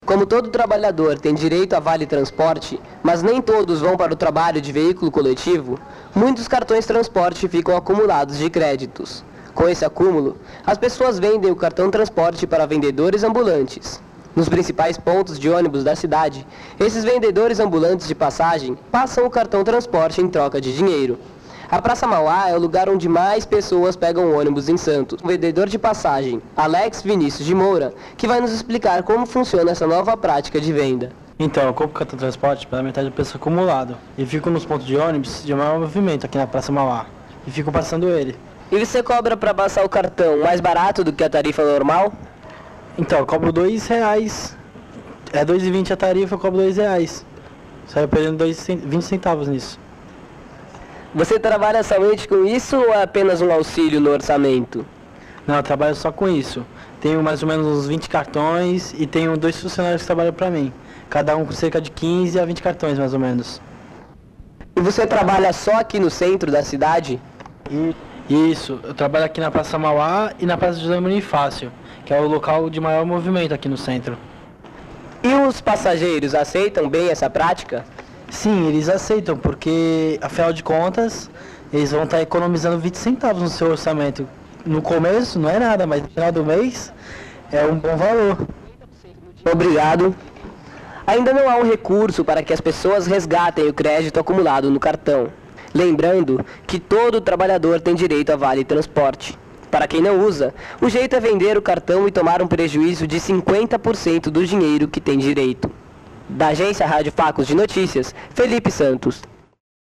Como todo trabalhador tem direito a vale transporte, mas nem todos vão para o trabalho de veículo coletivo, muitos cartões transporte ficam acumulados de créditos. Com esse acúmulo, as pessoas vendem o cartão transporte para vendedores ambulantes. Nos principais pontos de ônibus da cidade, esses vendedores ambulantes de passagem passam o cartão transporte em troca de dinheiro. A Praça Mauá é o lugar onde mais pessoas pegam ônibus em Santos. O vendedor de passagem, Alex Vinícius de Moura, que vai nos explicar como funciona essa nova prática de venda. Então, eu compro o cartão transporte pela metade do preço acumulado e fico nos pontos de ônibus de maior movimento aqui na Praça Mauá e fico passando ele. E você cobra para passar o cartão mais barato do que a tarifa normal? Então, eu cobro R$2, é R$2,20 a tarifa, eu cobro R$2. Saio perdendo 20 centavos nisso. Você trabalha somente com isso ou é apenas um auxílio no orçamento? Não, eu trabalho só com isso. Tenho mais ou menos uns 20 cartões e tenho 2 funcionários que trabalham para mim. Cada um com cerca de 15 a 20 cartões, mais ou menos. E você trabalha só aqui no centro da cidade? Isso, eu trabalho aqui na Praça Mauá e na Praça José Bonifácio, que é o local de maior movimento aqui no centro. E os passageiros aceitam bem essa prática? Sim, eles aceitam, porque, afinal de contas, eles vão estar economizando 20 centavos no seu orçamento. No começo não é nada, mas no final do mês é um bom valor. Obrigado. Ainda não há um recurso para que as pessoas resgatem o crédito acumulado no cartão. Lembrando que todo trabalhador tem direito a vale transporte. Para quem não usa, o jeito é vender o cartão e tomar um prejuízo de 50% do dinheiro que tem direito. Da agência Rádio Facos de Notícias, Felipe Santos.